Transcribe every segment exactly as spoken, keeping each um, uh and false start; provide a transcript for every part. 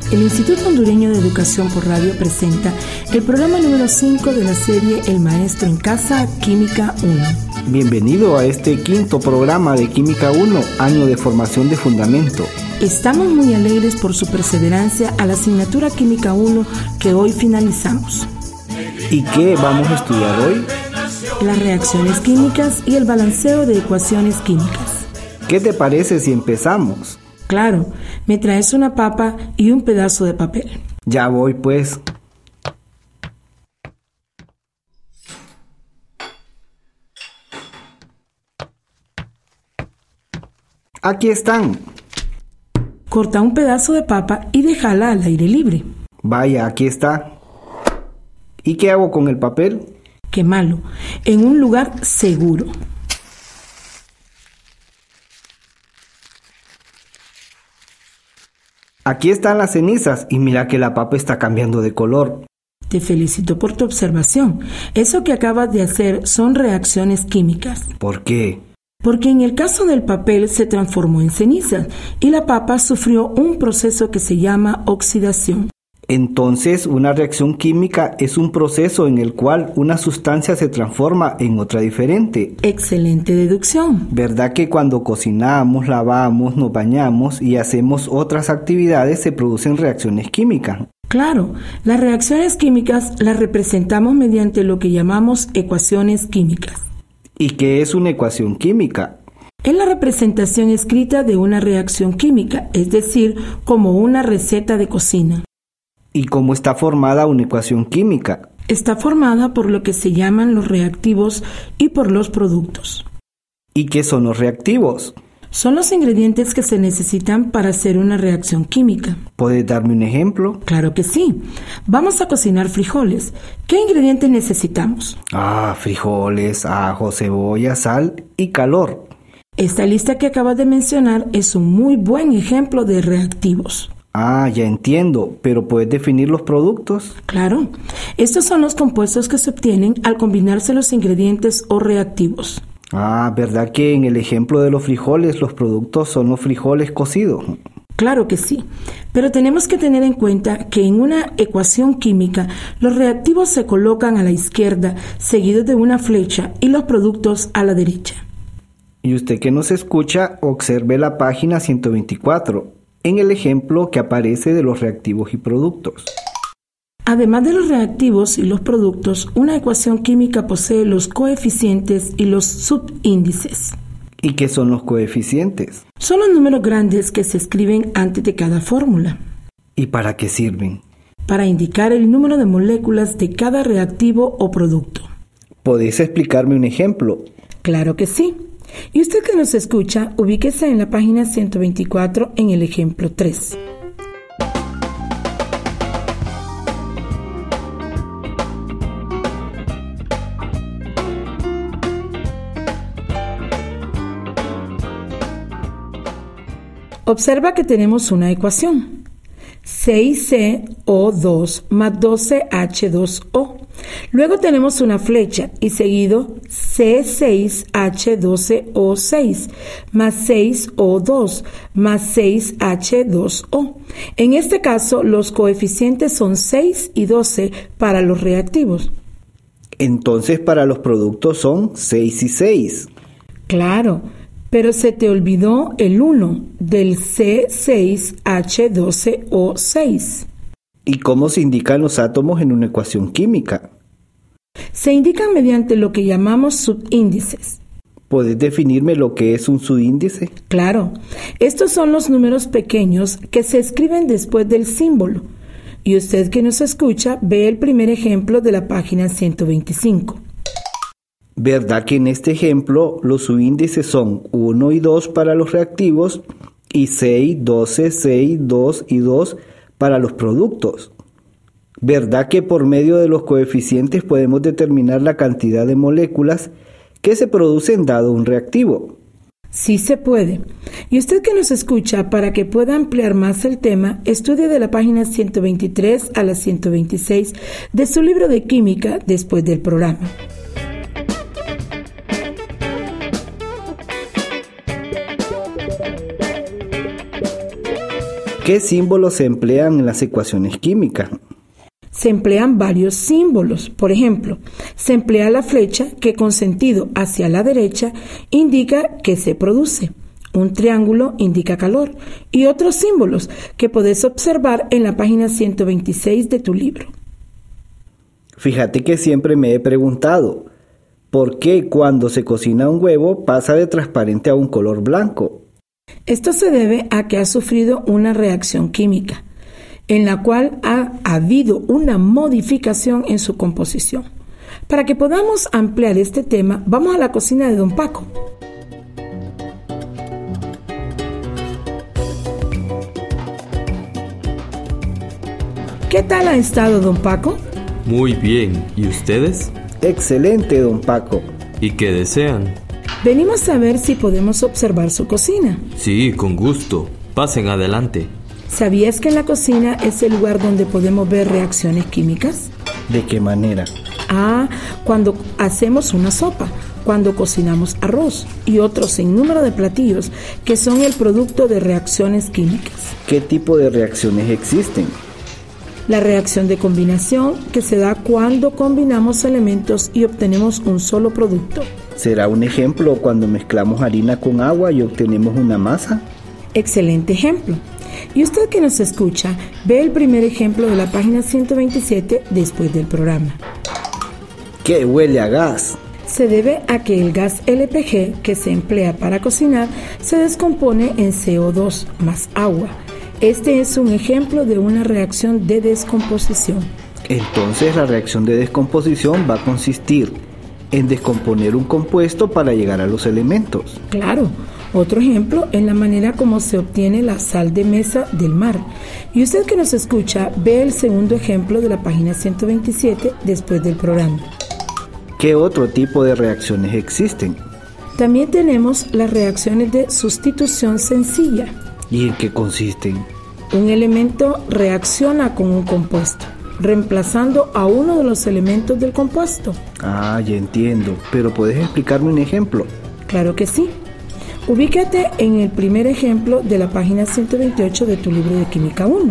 El Instituto Hondureño de Educación por Radio presenta el programa número cinco de la serie El Maestro en Casa, Química uno. Bienvenido a este quinto programa de Química uno, año de formación de fundamento. Estamos muy alegres por su perseverancia a la asignatura Química uno que hoy finalizamos. ¿Y qué vamos a estudiar hoy? Las reacciones químicas y el balanceo de ecuaciones químicas. ¿Qué te parece si empezamos? Claro, me traes una papa y un pedazo de papel. Ya voy, pues. Aquí están. Corta un pedazo de papa y déjala al aire libre. Vaya, aquí está. ¿Y qué hago con el papel? Quémalo en un lugar seguro. Aquí están las cenizas y mira que la papa está cambiando de color. Te felicito por tu observación. Eso que acabas de hacer son reacciones químicas. ¿Por qué? Porque en el caso del papel se transformó en cenizas y la papa sufrió un proceso que se llama oxidación. Entonces, una reacción química es un proceso en el cual una sustancia se transforma en otra diferente. Excelente deducción. ¿Verdad que cuando cocinamos, lavamos, nos bañamos y hacemos otras actividades se producen reacciones químicas? Claro, las reacciones químicas las representamos mediante lo que llamamos ecuaciones químicas. ¿Y qué es una ecuación química? Es la representación escrita de una reacción química, es decir, como una receta de cocina. ¿Y cómo está formada una ecuación química? Está formada por lo que se llaman los reactivos y por los productos. ¿Y qué son los reactivos? Son los ingredientes que se necesitan para hacer una reacción química. ¿Puedes darme un ejemplo? Claro que sí. Vamos a cocinar frijoles. ¿Qué ingredientes necesitamos? Ah, frijoles, ajo, cebolla, sal y calor. Esta lista que acabas de mencionar es un muy buen ejemplo de reactivos. Ah, ya entiendo, pero ¿puedes definir los productos? Claro. Estos son los compuestos que se obtienen al combinarse los ingredientes o reactivos. Ah, ¿verdad que en el ejemplo de los frijoles los productos son los frijoles cocidos? Claro que sí, pero tenemos que tener en cuenta que en una ecuación química los reactivos se colocan a la izquierda, seguidos de una flecha, y los productos a la derecha. Y usted que nos escucha, observe la página ciento veinticuatro, en el ejemplo que aparece de los reactivos y productos. Además de los reactivos y los productos, una ecuación química posee los coeficientes y los subíndices. ¿Y qué son los coeficientes? Son los números grandes que se escriben antes de cada fórmula. ¿Y para qué sirven? Para indicar el número de moléculas de cada reactivo o producto. ¿Podéis explicarme un ejemplo? Claro que sí. Y usted que nos escucha, ubíquese en la página ciento veinticuatro en el ejemplo tres. Observa que tenemos una ecuación. seis ce o dos más doce hache dos o. Luego tenemos una flecha y seguido ce seis hache doce o seis más seis o dos más seis hache dos o. En este caso, los coeficientes son seis y doce para los reactivos. Entonces, para los productos son seis y seis. Claro, pero se te olvidó el uno del ce seis hache doce o seis. ¿Y cómo se indican los átomos en una ecuación química? Se indican mediante lo que llamamos subíndices. ¿Puedes definirme lo que es un subíndice? Claro, estos son los números pequeños que se escriben después del símbolo. Y usted que nos escucha ve el primer ejemplo de la página ciento veinticinco. ¿Verdad que en este ejemplo los subíndices son uno y dos para los reactivos y seis, doce, seis, dos y dos para los productos? ¿Verdad que por medio de los coeficientes podemos determinar la cantidad de moléculas que se producen dado un reactivo? Sí se puede. Y usted que nos escucha, para que pueda ampliar más el tema, estudie de la página ciento veintitrés a la ciento veintiséis de su libro de química después del programa. ¿Qué símbolos se emplean en las ecuaciones químicas? Se emplean varios símbolos. Por ejemplo, se emplea la flecha que con sentido hacia la derecha indica que se produce. Un triángulo indica calor y otros símbolos que podés observar en la página ciento veintiséis de tu libro. Fíjate que siempre me he preguntado, ¿por qué cuando se cocina un huevo pasa de transparente a un color blanco? Esto se debe a que ha sufrido una reacción química, en la cual ha habido una modificación en su composición. Para que podamos ampliar este tema, vamos a la cocina de Don Paco. ¿Qué tal ha estado, Don Paco? Muy bien, ¿y ustedes? Excelente, Don Paco. ¿Y qué desean? Venimos a ver si podemos observar su cocina. Sí, con gusto. Pasen adelante. ¿Sabías que en la cocina es el lugar donde podemos ver reacciones químicas? ¿De qué manera? Ah, cuando hacemos una sopa, cuando cocinamos arroz y otro sinnúmero de platillos que son el producto de reacciones químicas. ¿Qué tipo de reacciones existen? La reacción de combinación, que se da cuando combinamos elementos y obtenemos un solo producto. ¿Será un ejemplo cuando mezclamos harina con agua y obtenemos una masa? Excelente ejemplo. Y usted que nos escucha, ve el primer ejemplo de la página ciento veintisiete después del programa. ¿Qué huele a gas? Se debe a que el gas L P G que se emplea para cocinar se descompone en C O dos más agua. Este es un ejemplo de una reacción de descomposición. Entonces la reacción de descomposición va a consistir en descomponer un compuesto para llegar a los elementos. Claro, otro ejemplo es la manera como se obtiene la sal de mesa del mar. Y usted que nos escucha, ve el segundo ejemplo de la página ciento veintisiete después del programa. ¿Qué otro tipo de reacciones existen? También tenemos las reacciones de sustitución sencilla. ¿Y en qué consisten? Un elemento reacciona con un compuesto, reemplazando a uno de los elementos del compuesto. Ah, ya entiendo, pero ¿puedes explicarme un ejemplo? Claro que sí. Ubícate en el primer ejemplo de la página ciento veintiocho de tu libro de Química uno.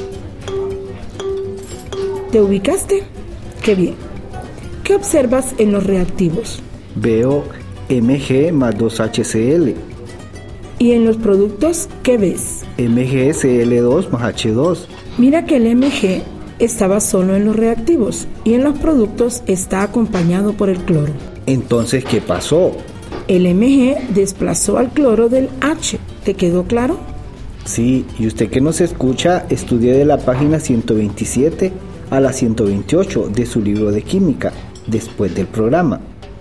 ¿Te ubicaste? ¡Qué bien! ¿Qué observas en los reactivos? Veo M G más dos H C L. ¿Y en los productos qué ves? M G C L dos más H dos. Mira que el M G estaba solo en los reactivos y en los productos está acompañado por el cloro. Entonces, ¿qué pasó? El M G desplazó al cloro del H. ¿Te quedó claro? Sí, y usted que nos escucha, estudie de la página ciento veintisiete a la ciento veintiocho de su libro de química, después del programa.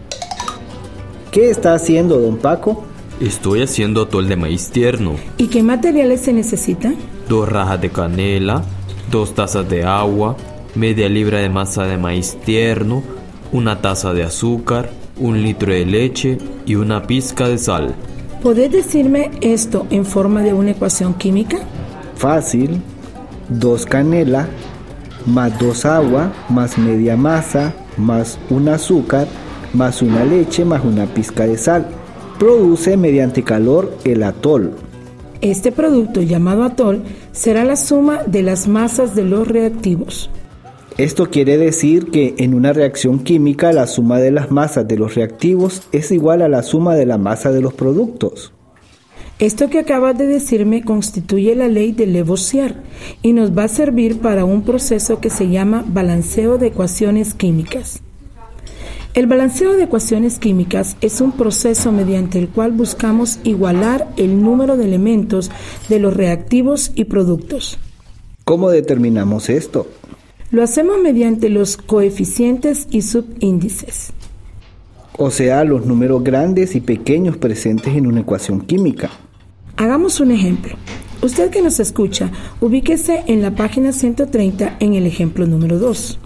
¿Qué está haciendo, Don Paco? Estoy haciendo atol de maíz tierno. ¿Y qué materiales se necesitan? Dos rajas de canela, dos tazas de agua, media libra de masa de maíz tierno, una taza de azúcar, un litro de leche y una pizca de sal. ¿Podés decirme esto en forma de una ecuación química? Fácil. Dos canela, más dos agua, más media masa, más un azúcar, más una leche, más una pizca de sal. Produce mediante calor el atol. Este producto llamado atol será la suma de las masas de los reactivos. Esto quiere decir que en una reacción química la suma de las masas de los reactivos es igual a la suma de la masa de los productos. Esto que acabas de decirme constituye la ley de Lavoisier y nos va a servir para un proceso que se llama balanceo de ecuaciones químicas. El balanceo de ecuaciones químicas es un proceso mediante el cual buscamos igualar el número de elementos de los reactivos y productos. ¿Cómo determinamos esto? Lo hacemos mediante los coeficientes y subíndices. O sea, los números grandes y pequeños presentes en una ecuación química. Hagamos un ejemplo. Usted que nos escucha, ubíquese en la página ciento treinta en el ejemplo número dos.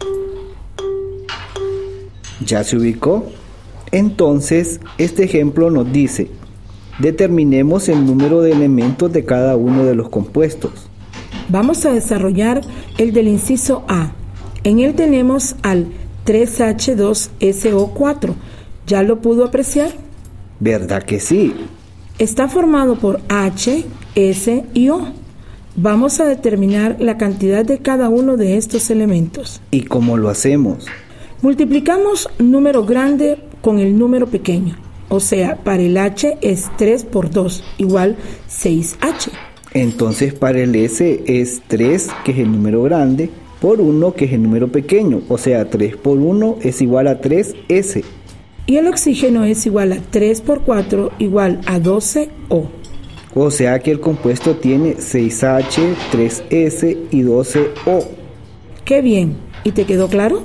¿Ya se ubicó? Entonces, este ejemplo nos dice, determinemos el número de elementos de cada uno de los compuestos. Vamos a desarrollar el del inciso A. En él tenemos al tres H dos S O cuatro. ¿Ya lo pudo apreciar? ¿Verdad que sí? Está formado por H, S y O. Vamos a determinar la cantidad de cada uno de estos elementos. ¿Y cómo lo hacemos? Multiplicamos número grande con el número pequeño. O sea, para el H es tres por dos, igual seis H. Entonces para el S es tres, que es el número grande, por uno, que es el número pequeño. O sea, tres por uno es igual a tres S. Y el oxígeno es igual a tres por cuatro, igual a doce O. O sea que el compuesto tiene seis H, tres S y doce O. ¡Qué bien! ¿Y te quedó claro?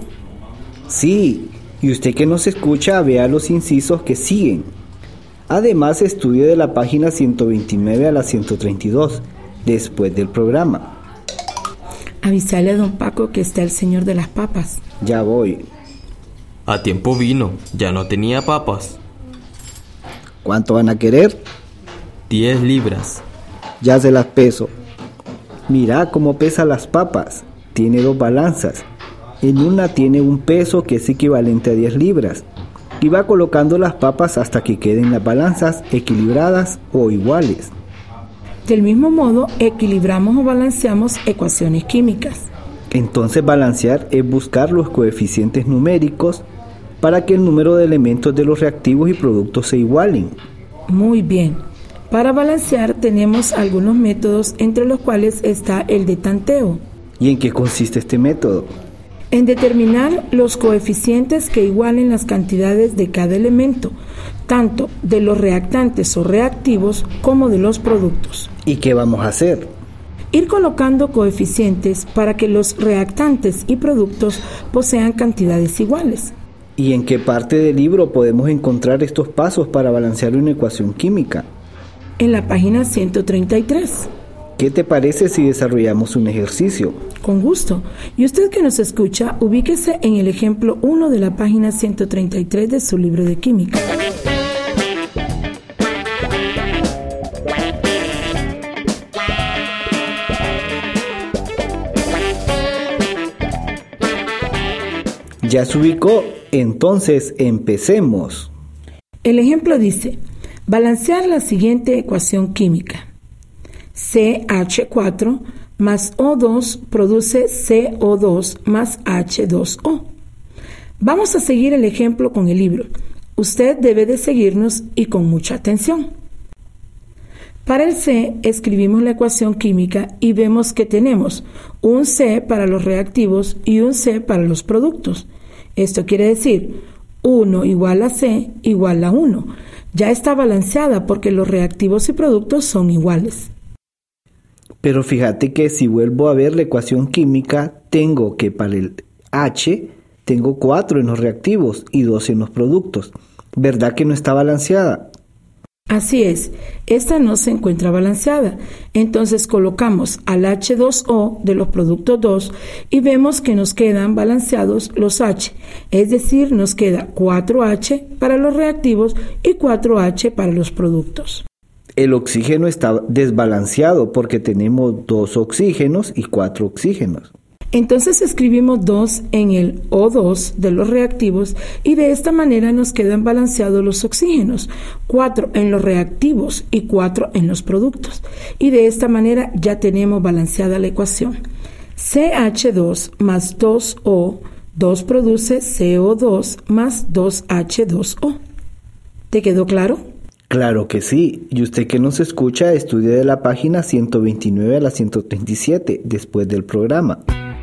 Sí, y usted que nos escucha vea los incisos que siguen. Además, estudie de la página ciento veintinueve a la ciento treinta y dos, después del programa. Avisale a don Paco que está el señor de las papas. Ya voy. A tiempo vino, ya no tenía papas. ¿Cuánto van a querer? Diez libras. Ya se las peso. Mira cómo pesa las papas. Tiene dos balanzas. En una tiene un peso que es equivalente a diez libras. Y va colocando las papas hasta que queden las balanzas equilibradas o iguales. Del mismo modo, equilibramos o balanceamos ecuaciones químicas. Entonces balancear es buscar los coeficientes numéricos para que el número de elementos de los reactivos y productos se igualen. Muy bien. Para balancear tenemos algunos métodos, entre los cuales está el de tanteo. ¿Y en qué consiste este método? En determinar los coeficientes que igualen las cantidades de cada elemento, tanto de los reactantes o reactivos como de los productos. ¿Y qué vamos a hacer? Ir colocando coeficientes para que los reactantes y productos posean cantidades iguales. ¿Y en qué parte del libro podemos encontrar estos pasos para balancear una ecuación química? En la página ciento treinta y tres. ¿Qué te parece si desarrollamos un ejercicio? Con gusto. Y usted que nos escucha, ubíquese en el ejemplo uno de la página ciento treinta y tres de su libro de química. Ya se ubicó, entonces empecemos. El ejemplo dice: balancear la siguiente ecuación química. C H cuatro más O dos produce C O dos más H dos O. Vamos a seguir el ejemplo con el libro. Usted debe de seguirnos y con mucha atención. Para el C escribimos la ecuación química y vemos que tenemos un C para los reactivos y un C para los productos. Esto quiere decir uno igual a C igual a uno. Ya está balanceada porque los reactivos y productos son iguales. Pero fíjate que si vuelvo a ver la ecuación química, tengo que para el H tengo cuatro en los reactivos y dos en los productos. ¿Verdad que no está balanceada? Así es, esta no se encuentra balanceada. Entonces colocamos al H dos O de los productos dos y vemos que nos quedan balanceados los H. Es decir, nos queda cuatro H para los reactivos y cuatro H para los productos. El oxígeno está desbalanceado porque tenemos dos oxígenos y cuatro oxígenos. Entonces escribimos dos en el O dos de los reactivos y de esta manera nos quedan balanceados los oxígenos, cuatro en los reactivos y cuatro en los productos. Y de esta manera ya tenemos balanceada la ecuación. C H dos más dos O, dos produce C O dos más dos H dos O. ¿Te quedó claro? Claro que sí. Y usted que nos escucha, estudie de la página ciento veintinueve a la ciento treinta y siete después del programa.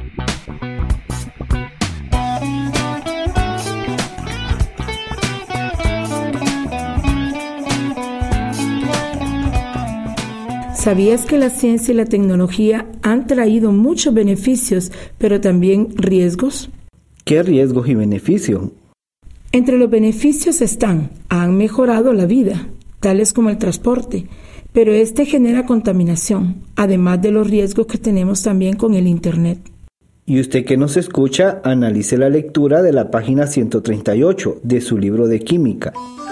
¿Sabías que la ciencia y la tecnología han traído muchos beneficios, pero también riesgos? ¿Qué riesgos y beneficios? Entre los beneficios están: han mejorado la vida, tales como el transporte, pero este genera contaminación, además de los riesgos que tenemos también con el Internet. Y usted que nos escucha, analice la lectura de la página ciento treinta y ocho de su libro de química.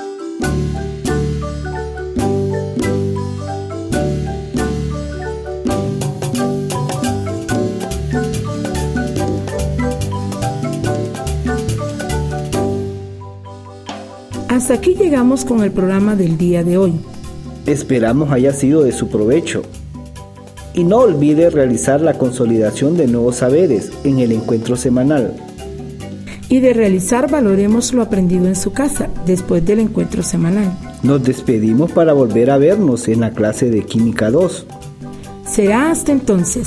Hasta aquí llegamos con el programa del día de hoy. Esperamos haya sido de su provecho. Y no olvide realizar la consolidación de nuevos saberes en el encuentro semanal. Y de realizar valoremos lo aprendido en su casa después del encuentro semanal. Nos despedimos para volver a vernos en la clase de Química dos. Será hasta entonces.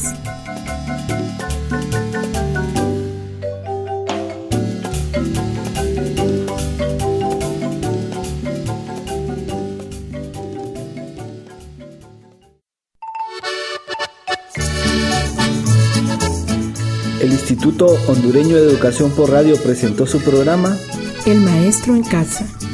El Instituto Hondureño de Educación por Radio presentó su programa El Maestro en Casa.